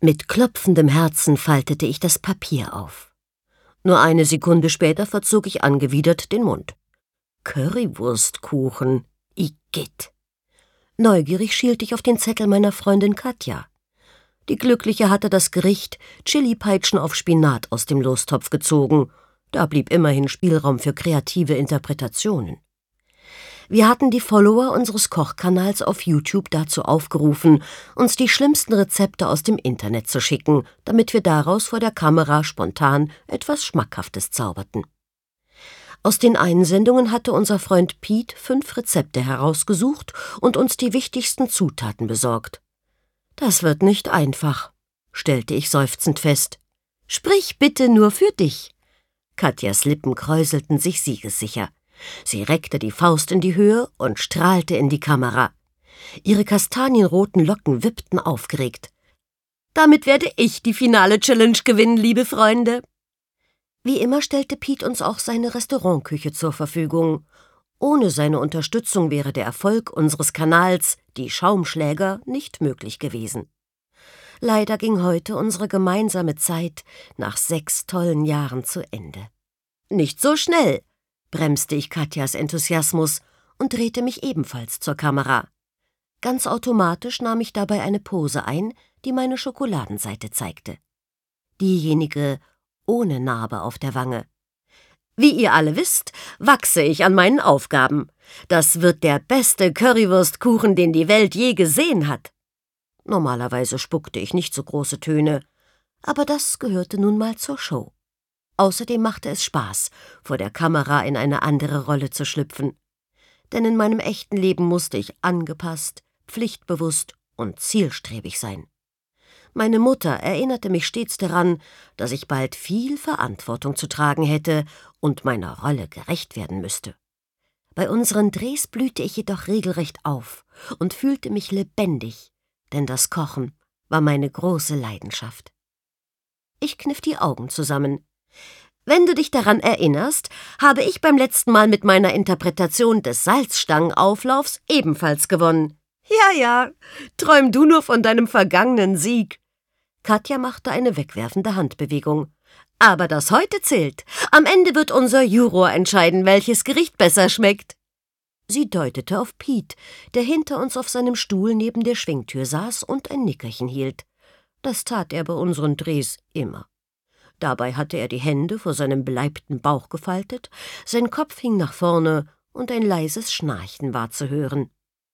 Mit klopfendem Herzen faltete ich das Papier auf. Nur eine Sekunde später verzog ich angewidert den Mund. Currywurstkuchen, Igitt. Neugierig schielte ich auf den Zettel meiner Freundin Katja. Die Glückliche hatte das Gericht Chilipeitschen auf Spinat aus dem Lostopf gezogen. Da blieb immerhin Spielraum für kreative Interpretationen. Wir hatten die Follower unseres Kochkanals auf YouTube dazu aufgerufen, uns die schlimmsten Rezepte aus dem Internet zu schicken, damit wir daraus vor der Kamera spontan etwas Schmackhaftes zauberten. Aus den Einsendungen hatte unser Freund Pete 5 Rezepte herausgesucht und uns die wichtigsten Zutaten besorgt. »Das wird nicht einfach«, stellte ich seufzend fest. »Sprich bitte nur für dich.« Katjas Lippen kräuselten sich siegessicher. Sie reckte die Faust in die Höhe und strahlte in die Kamera. Ihre kastanienroten Locken wippten aufgeregt. »Damit werde ich die finale Challenge gewinnen, liebe Freunde.« Wie immer stellte Pete uns auch seine Restaurantküche zur Verfügung. Ohne seine Unterstützung wäre der Erfolg unseres Kanals, die Schaumschläger, nicht möglich gewesen. Leider ging heute unsere gemeinsame Zeit nach 6 tollen Jahren zu Ende. »Nicht so schnell«, bremste ich Katjas Enthusiasmus und drehte mich ebenfalls zur Kamera. Ganz automatisch nahm ich dabei eine Pose ein, die meine Schokoladenseite zeigte. Diejenige ohne Narbe auf der Wange. Wie ihr alle wisst, wachse ich an meinen Aufgaben. Das wird der beste Currywurstkuchen, den die Welt je gesehen hat. Normalerweise spuckte ich nicht so große Töne, aber das gehörte nun mal zur Show. Außerdem machte es Spaß, vor der Kamera in eine andere Rolle zu schlüpfen. Denn in meinem echten Leben musste ich angepasst, pflichtbewusst und zielstrebig sein. Meine Mutter erinnerte mich stets daran, dass ich bald viel Verantwortung zu tragen hätte und meiner Rolle gerecht werden müsste. Bei unseren Drehs blühte ich jedoch regelrecht auf und fühlte mich lebendig, denn das Kochen war meine große Leidenschaft. Ich kniff die Augen zusammen. Wenn du dich daran erinnerst, habe ich beim letzten Mal mit meiner Interpretation des Salzstangenauflaufs ebenfalls gewonnen. Ja, träum du nur von deinem vergangenen Sieg. Katja machte eine wegwerfende Handbewegung. Aber das heute zählt. Am Ende wird unser Juror entscheiden, welches Gericht besser schmeckt. Sie deutete auf Pete, der hinter uns auf seinem Stuhl neben der Schwingtür saß und ein Nickerchen hielt. Das tat er bei unseren Drehs immer. Dabei hatte er die Hände vor seinem beleibten Bauch gefaltet, sein Kopf hing nach vorne und ein leises Schnarchen war zu hören.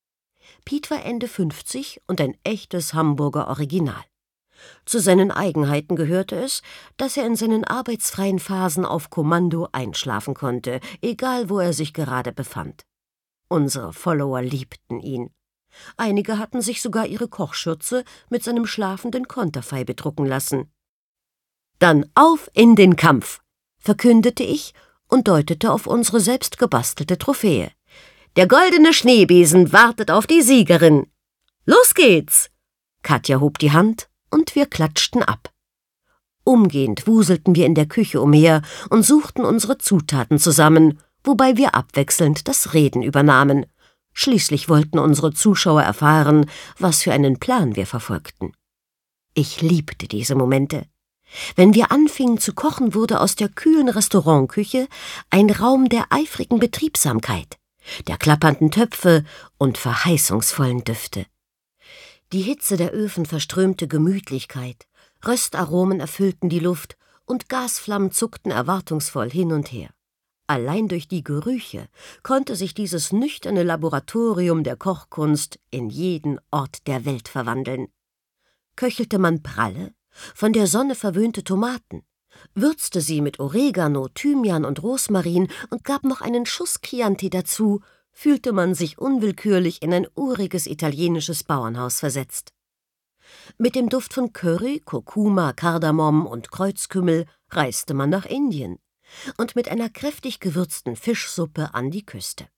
Piet war Ende 50 und ein echtes Hamburger Original. Zu seinen Eigenheiten gehörte es, dass er in seinen arbeitsfreien Phasen auf Kommando einschlafen konnte, egal wo er sich gerade befand. Unsere Follower liebten ihn. Einige hatten sich sogar ihre Kochschürze mit seinem schlafenden Konterfei bedrucken lassen. »Dann auf in den Kampf«, verkündete ich und deutete auf unsere selbst gebastelte Trophäe. »Der goldene Schneebesen wartet auf die Siegerin. Los geht's!« Katja hob die Hand und wir klatschten ab. Umgehend wuselten wir in der Küche umher und suchten unsere Zutaten zusammen, wobei wir abwechselnd das Reden übernahmen. Schließlich wollten unsere Zuschauer erfahren, was für einen Plan wir verfolgten. Ich liebte diese Momente. Wenn wir anfingen zu kochen, wurde aus der kühlen Restaurantküche ein Raum der eifrigen Betriebsamkeit, der klappernden Töpfe und verheißungsvollen Düfte. Die Hitze der Öfen verströmte Gemütlichkeit, Röstaromen erfüllten die Luft und Gasflammen zuckten erwartungsvoll hin und her. Allein durch die Gerüche konnte sich dieses nüchterne Laboratorium der Kochkunst in jeden Ort der Welt verwandeln. Köchelte man pralle, von der Sonne verwöhnte Tomaten, würzte sie mit Oregano, Thymian und Rosmarin und gab noch einen Schuss Chianti dazu, fühlte man sich unwillkürlich in ein uriges italienisches Bauernhaus versetzt. Mit dem Duft von Curry, Kurkuma, Kardamom und Kreuzkümmel reiste man nach Indien und mit einer kräftig gewürzten Fischsuppe an die Küste.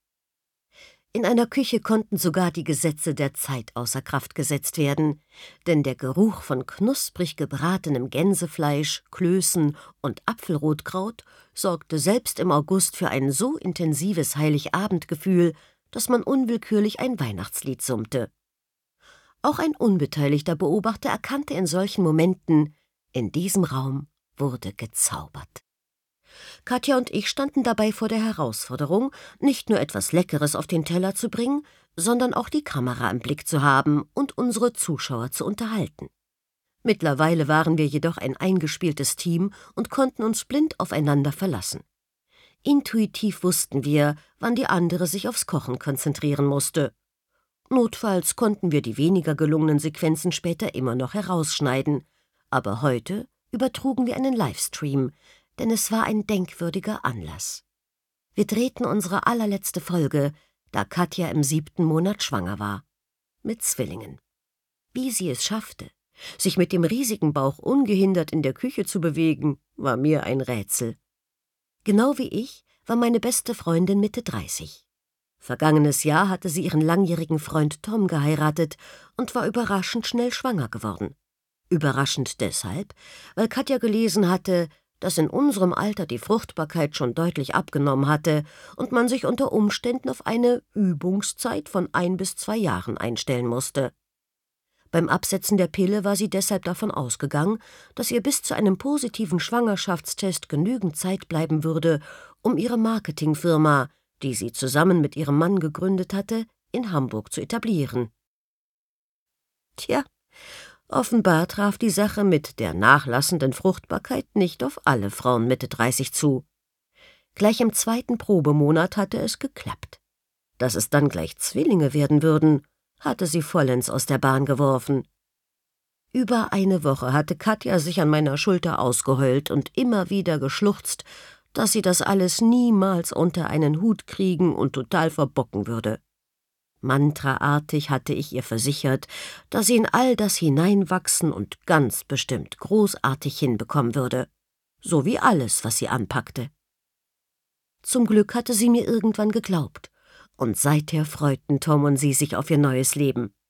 In einer Küche konnten sogar die Gesetze der Zeit außer Kraft gesetzt werden, denn der Geruch von knusprig gebratenem Gänsefleisch, Klößen und Apfelrotkraut sorgte selbst im August für ein so intensives Heiligabendgefühl, dass man unwillkürlich ein Weihnachtslied summte. Auch ein unbeteiligter Beobachter erkannte in solchen Momenten, in diesem Raum wurde gezaubert. Katja und ich standen dabei vor der Herausforderung, nicht nur etwas Leckeres auf den Teller zu bringen, sondern auch die Kamera im Blick zu haben und unsere Zuschauer zu unterhalten. Mittlerweile waren wir jedoch ein eingespieltes Team und konnten uns blind aufeinander verlassen. Intuitiv wussten wir, wann die andere sich aufs Kochen konzentrieren musste. Notfalls konnten wir die weniger gelungenen Sequenzen später immer noch herausschneiden, aber heute übertrugen wir einen Livestream, denn es war ein denkwürdiger Anlass. Wir drehten unsere allerletzte Folge, da Katja im 7. Monat schwanger war. Mit Zwillingen. Wie sie es schaffte, sich mit dem riesigen Bauch ungehindert in der Küche zu bewegen, war mir ein Rätsel. Genau wie ich war meine beste Freundin Mitte 30. Vergangenes Jahr hatte sie ihren langjährigen Freund Tom geheiratet und war überraschend schnell schwanger geworden. Überraschend deshalb, weil Katja gelesen hatte, dass in unserem Alter die Fruchtbarkeit schon deutlich abgenommen hatte und man sich unter Umständen auf eine Übungszeit von 1 bis 2 Jahren einstellen musste. Beim Absetzen der Pille war sie deshalb davon ausgegangen, dass ihr bis zu einem positiven Schwangerschaftstest genügend Zeit bleiben würde, um ihre Marketingfirma, die sie zusammen mit ihrem Mann gegründet hatte, in Hamburg zu etablieren. Tja, offenbar traf die Sache mit der nachlassenden Fruchtbarkeit nicht auf alle Frauen Mitte 30 zu. Gleich im 2. Probemonat hatte es geklappt. Dass es dann gleich Zwillinge werden würden, hatte sie vollends aus der Bahn geworfen. Über eine Woche hatte Katja sich an meiner Schulter ausgeheult und immer wieder geschluchzt, dass sie das alles niemals unter einen Hut kriegen und total verbocken würde. Mantraartig hatte ich ihr versichert, dass sie in all das hineinwachsen und ganz bestimmt großartig hinbekommen würde, so wie alles, was sie anpackte. Zum Glück hatte sie mir irgendwann geglaubt, und seither freuten Tom und sie sich auf ihr neues Leben.